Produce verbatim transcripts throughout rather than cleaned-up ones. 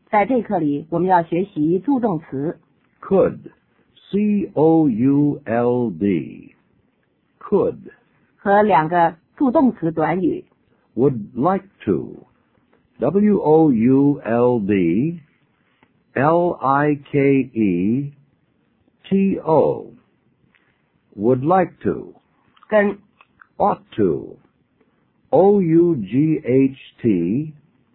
在这课里，我们要学习助动词 could, C O U L D, could, 和两个助动词短语 would like to, W O U L D, L I K E, T O, would like to, 跟 ought to, O U G H T,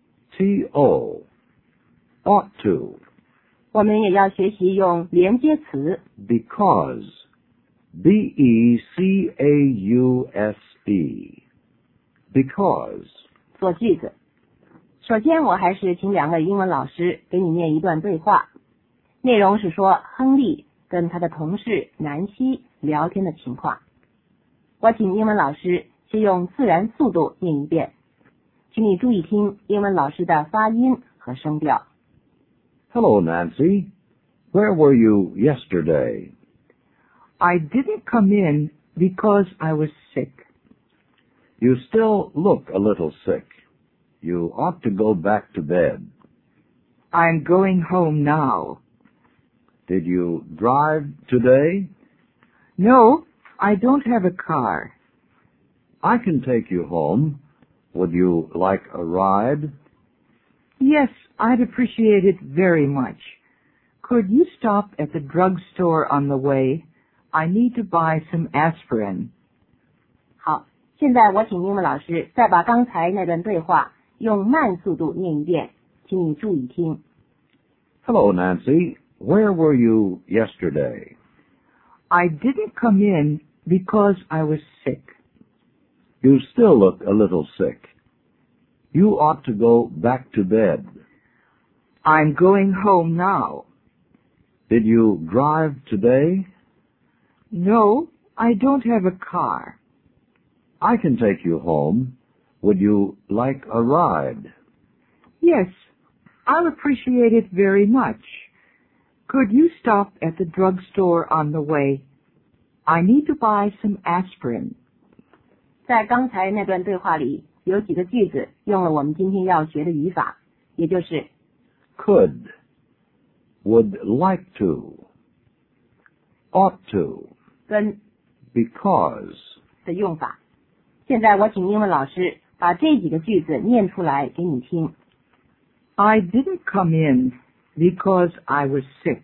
T O, ought to, 我们也要学习用连接词 because, B E C A U S E, because. 做句子。首先，我还是请两位英文老师给你念一段对话，内容是说亨利跟他的同事南希聊天的情况。我请英文老师先用自然速度念一遍，请你注意听英文老师的发音和声调。 Hello, Nancy. Where were you yesterday? I didn't come in because I was sick. You still look a little sick. You ought to go back to bed. I'm going home now. Did you drive today? No, I don't have a car. I can take you home. Would you like a ride? Yes, I'd appreciate it very much. Could you stop at the drugstore on the way? I need to buy some aspirin. 好，现在我请英文老师再把刚才那段对话用慢速度念一遍，请你注意听。 Hello, Nancy. Where were you yesterday? I didn't come in because I was sick. You still look a little sick. You ought to go back to bed. I'm going home now. Did you drive today? No, I don't have a car. I can take you home. Would you like a ride? Yes, I'll appreciate it very much. Could you stop at the drugstore on the way? I need to buy some aspirin. 在刚才那段对话里，有几个句子用了我们今天要学的语法，也就是 could, would like to, ought to, 跟 because. 的用法。现在我请英文老师把这几个句子念出来给你听。 I didn't come in because I was sick.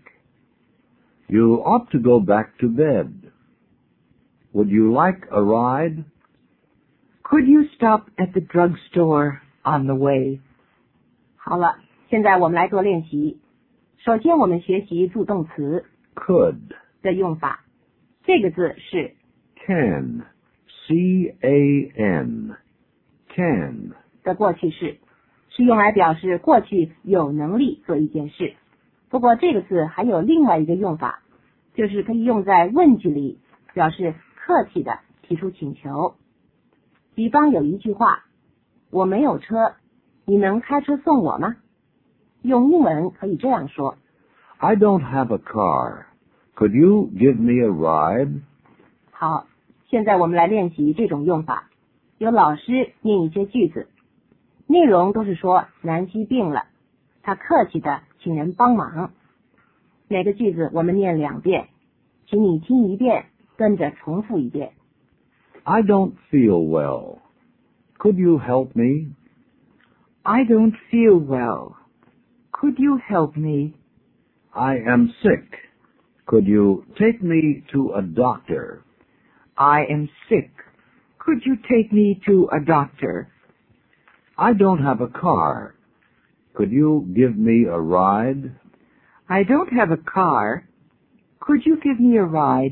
You ought to go back to bed. Would you like a ride? Could you stop at the drugstore on the way? 好了，现在我们来做练习。首先我们学习助动词 could 的用法。这个字是 can, C A N, can 的过去式，是用来表示过去有能力做一件事。不过这个字还有另外一个用法，就是可以用在问句里，表示客气的提出请求。比方有一句话，我没有车，你能开车送我吗？用英文可以这样说 I don't have a car. Could you give me a ride? 好，现在我们来练习这种用法。有老师念一些句子，内容都是说南希病了，他客气的请人帮忙。每个句子我们念两遍，请你听一遍，跟着重复一遍。 I don't feel well. Could you help me? I don't feel well. Could you help me? I am sick. Could you take me to a doctor? I am sick. Could you take me to a doctor? I don't have a car. Could you give me a ride? I don't have a car. Could you give me a ride?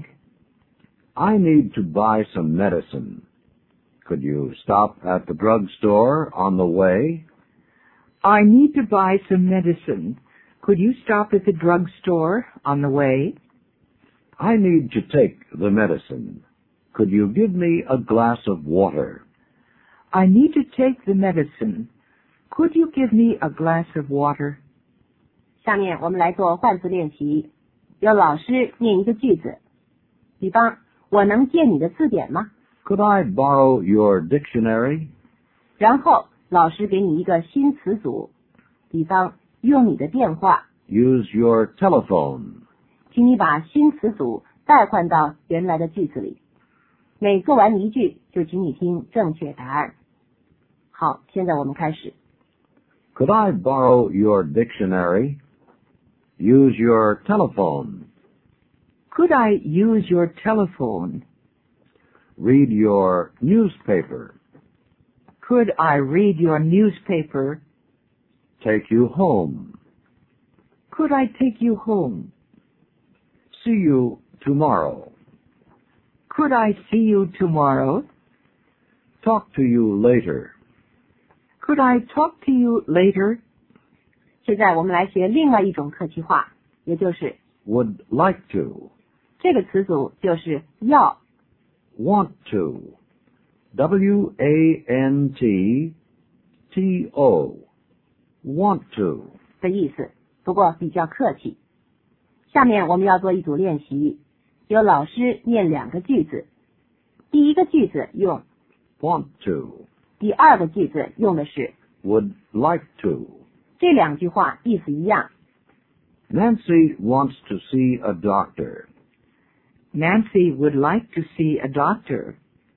I need to buy some medicine. Could you stop at the drugstore on the way? I need to buy some medicine. Could you stop at the drugstore on the way? I need to take the medicine. Could you give me a glass of water? I need to take the medicine. Could you give me a glass of water? 下面我们来做换词练习。有老师念一个句子，比方我能借你的字典吗？ Could I borrow your dictionary? 然后老师给你一个新词组，比方用你的电话。 Use your telephone. 请你把新词组代换到原来的句子里。每做完一句，就请你听正确答案。好，现在我们开始。 Could I borrow your dictionary? Use your telephone. Could I use your telephone? Read your newspaper. Could I read your newspaper? Take you home. Could I take you home? See you tomorrow. Could I see you tomorrow? Talk to you later. Could I talk to you later? 现在我们来学另外一种客气话，也就是 Would like to. 这个词组就是要。 Want to. W A N T T O. Want to. 的意思，不过比较客气。下面我们要做一组练习，由老师念两个句子，第一个句子用 Want to. 第二个句子用的是 Would like to. 这两句话意思一样。 Nancy wants to see a doctor. Nancy would like to see a doctor.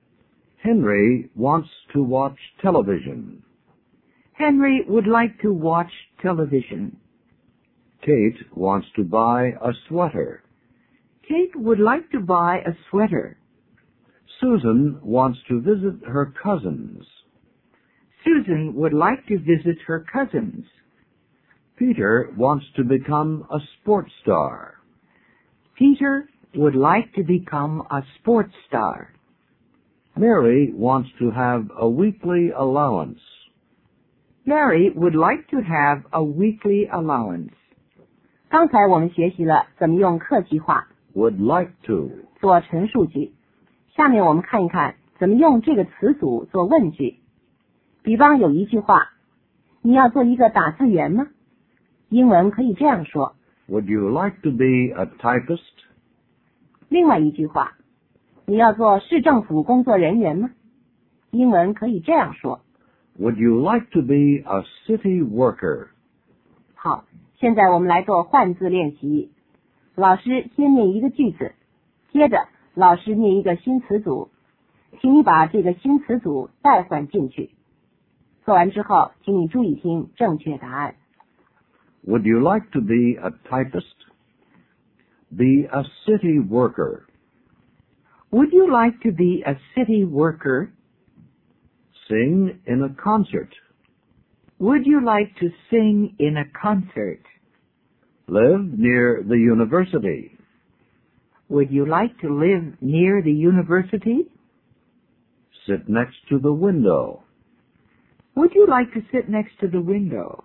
Henry wants to watch television. Henry would like to watch television. Kate wants to buy a sweater. Kate would like to buy a sweater. Susan wants to visit her cousins. Susan would like to visit her cousins. Peter wants to become a sports star. Peter would like to become a sports star. Mary wants to have a weekly allowance. Mary would like to have a weekly allowance. 刚才我们学习了怎么用客气话 Would like to. 做陈述句，下面我们看一看怎么用这个词组做问句。比方有一句话，你要做一个打字员吗？英文可以这样说。 Would you like to be a typist? 另外一句话，你要做市政府工作人员吗？英文可以这样说。 Would you like to be a city worker? 好，现在我们来做换字练习。老师先念一个句子，接着老师念一个新词组，请你把这个新词组代换进去。做完之后，请你注意听正确答案。 Would you like to be a typist? Be a city worker. Would you like to be a city worker? Sing in a concert. Would you like to sing in a concert? Live near the university. Would you like to live near the university? Sit next to the window. Would you like to sit next to the window?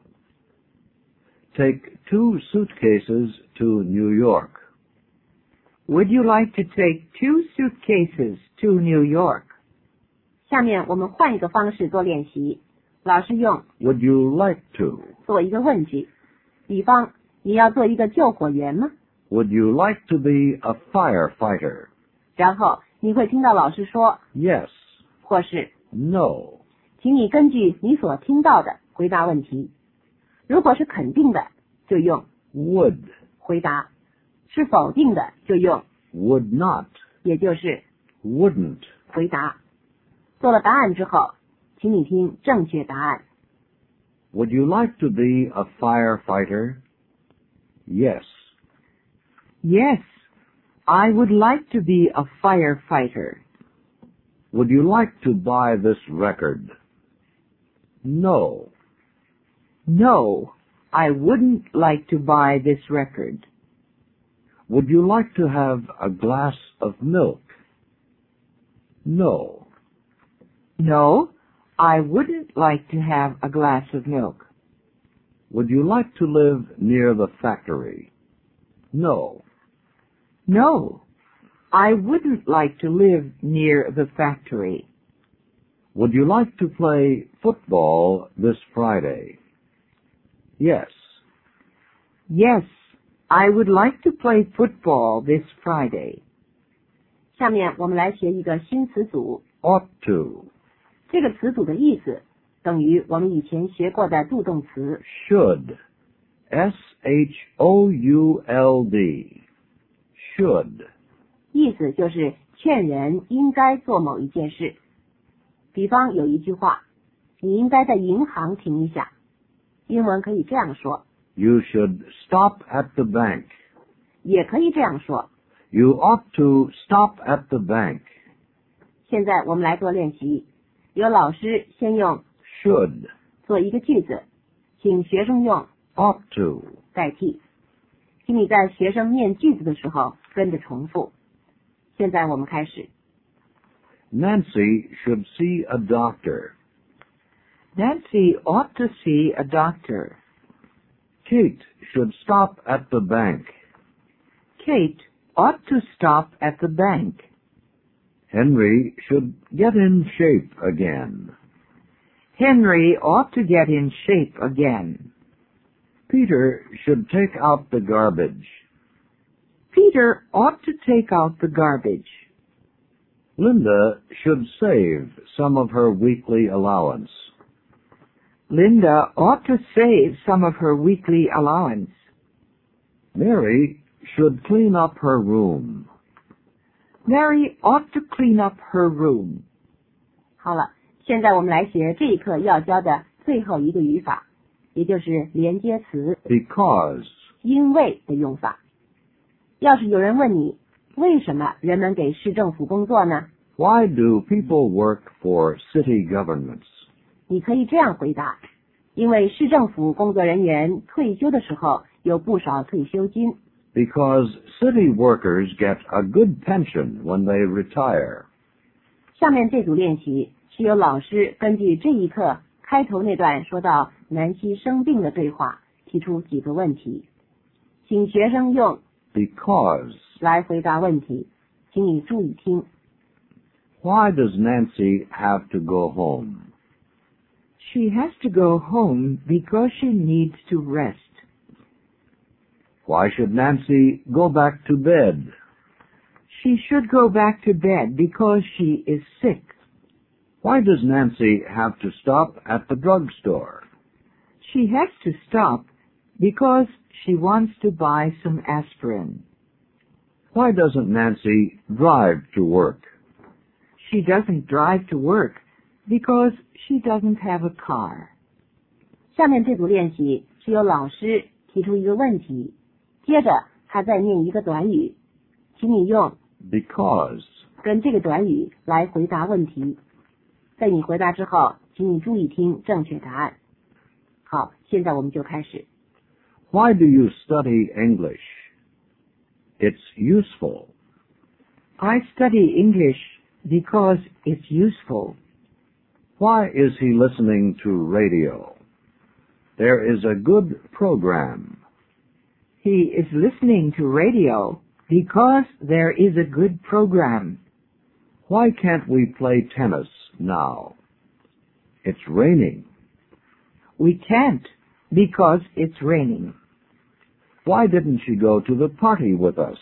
Take two suitcases to New York. Would you like to take two suitcases to New York? 下面我们换一个方式做练习，老师用 Would you like to? 做一个问句。比方，你要做一个救火员吗？ Would you like to be a firefighter? 然后你会听到老师说 Yes. 或是 No. 请你根据你所听到的回答问题。如果是肯定的，就用 Would. 回答；是否定的，就用 Would not. 也就是 Wouldn't. 回答。做了答案之后，请你听正确答案。 Would you like to be a firefighter? Yes. Yes, I would like to be a firefighter. Would you like to buy this record? No. No, I wouldn't like to buy this record. Would you like to have a glass of milk? No. No, I wouldn't like to have a glass of milk. Would you like to live near the factory? No. No, I wouldn't like to live near the factory. Would you like to play football this Friday? Yes. Yes, I would like to play football this Friday. 下面我们来学一个新词组， Ought to. 这个词组的意思等于我们以前学过的助动词， Should. S H O U L D. Should. 意思就是劝人应该做某一件事。比方有一句话，你应该在银行停一下。英文可以这样说。 You should stop at the bank. 也可以这样说。 You ought to stop at the bank. 现在我们来做练习。有老师先用 should 做一个句子，请学生用 ought to 代替。请你在学生念句子的时候跟着重复。现在我们开始。 Nancy should see a doctor. Nancy ought to see a doctor. Kate should stop at the bank. Kate ought to stop at the bank. Henry should get in shape again. Henry ought to get in shape again. Peter should take out the garbage. Peter ought to take out the garbage. Linda should save some of her weekly allowance. Linda ought to save some of her weekly allowance. Mary should clean up her room. Mary ought to clean up her room. 好了，现在我们来学这一课要教的最后一个语法，也就是连接词 Because 因为的用法。要是有人问你，为什么人们给市政府工作呢？ Why do people work for city governments? 你可以这样回答，因为市政府工作人员退休的时候有不少退休金。 Because city workers get a good pension when they retire. 下面这组练习是由老师根据这一课开头那段说到南希生病的对话提出几个问题，请学生用 Because 来回答问题，请你注意听。 Why does Nancy have to go home? She has to go home because she needs to rest. Why should Nancy go back to bed? She should go back to bed because she is sick. Why does Nancy have to stop at the drugstore? She has to stop because she wants to buy some aspirin. Why doesn't Nancy drive to work? She doesn't drive to work because she doesn't have a car. 下面这组练习是由老师提出一个问题，接着他再念一个短语，请你用 Because 跟这个短语来回答问题。在你回答之后，请你注意听正确答案。好，现在我们就开始。 Why do you study English? It's useful. I study English because it's useful. Why is he listening to radio? There is a good program. He is listening to radio because there is a good program. Why can't we play tennis now? It's raining. We can't because it's raining. Why didn't she go to the party with us?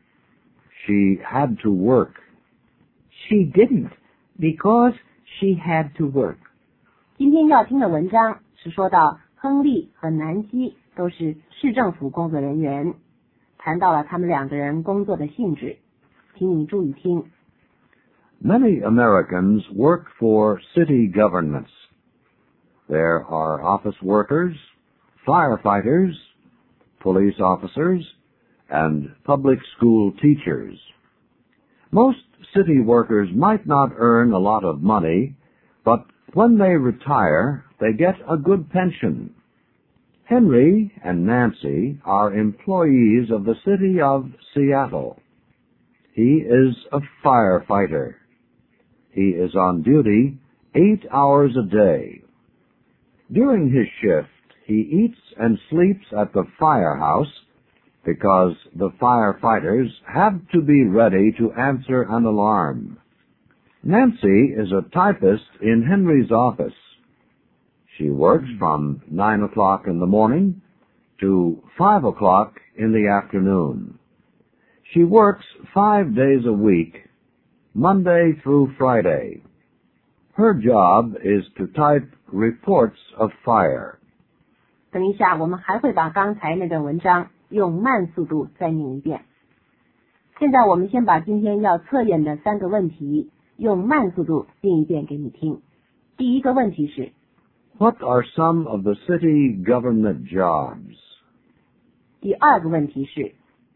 She had to work. She didn't because she had to work. 今天要听的文章是说到亨利和南希都是市政府工作人员，谈到了他们两个人工作的性质，请你注意听。 Many Americans work for city governments. There are office workers, firefighters, police officers, and public school teachers. Most city workers might not earn a lot of money, but when they retire, they get a good pension. Henry and Nancy are employees of the city of Seattle. He is a firefighter. He is on duty eight hours a day. During his shift, he eats and sleeps at the firehouse because the firefighters have to be ready to answer an alarm. Nancy is a typist in Henry's office. She works from nine o'clock in the morning to five o'clock in the afternoon. She works five days a week, Monday through Friday. Her job is to type reports of fire. 等一下我们还会把刚才那段文章用慢速度再念一遍。现在我们先把今天要测验的三个问题用慢速度念一遍给你听。第一个问题是 What are some of the city government jobs? 第二个问题是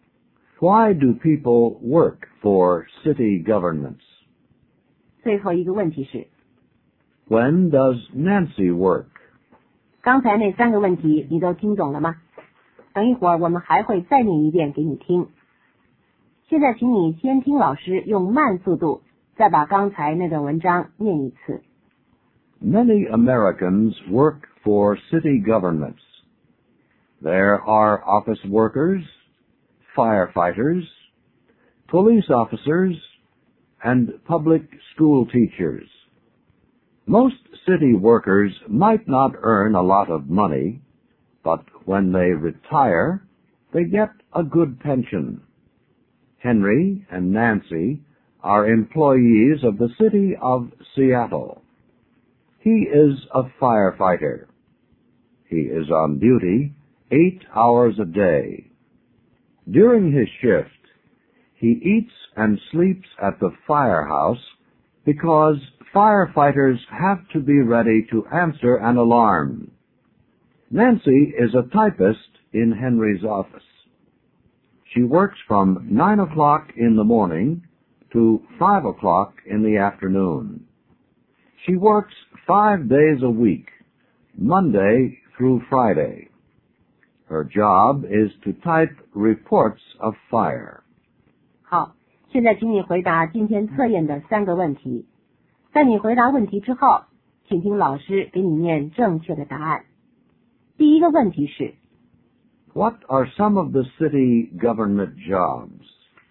Why do people work for city governments? 最后一个问题是 When does Nancy work? 刚才那三个问题你都听懂了吗？等一会儿我们还会再念一遍给你听。现在请你先听老师用慢速度再把刚才那段文章念一次。 Many Americans work for city governments. There are office workers, firefighters, police officers, and public school teachers. Most city workers might not earn a lot of money, but when they retire, they get a good pension. Henry and Nancy are employees of the city of Seattle. He is a firefighter. He is on duty eight hours a day. During his shift, he eats and sleeps at the firehouse because firefighters have to be ready to answer an alarm. Nancy is a typist in Henry's office. She works from nine o'clock in the morning to five o'clock in the afternoon. She works five days a week, Monday through Friday. Her job is to type reports of fire. 好，现在请你回答今天测验的三个问题。在你回答问题之后，请听老师给你念正确的答案。第一个问题是 What are some of the city government jobs?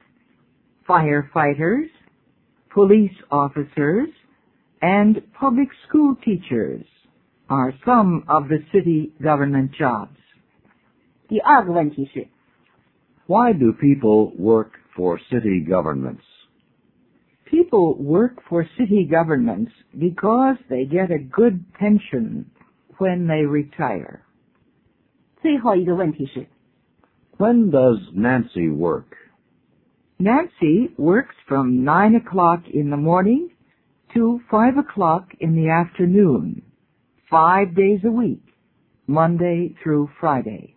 Firefighters, police officers, and public school teachers are some of the city government jobs. 第二个问题是 Why do people work for city governments? People work for city governments because they get a good pension when they retire. 最后一个问题是 When does Nancy work? Nancy works from nine o'clock in the morning to five o'clock in the afternoon, five days a week, Monday through Friday.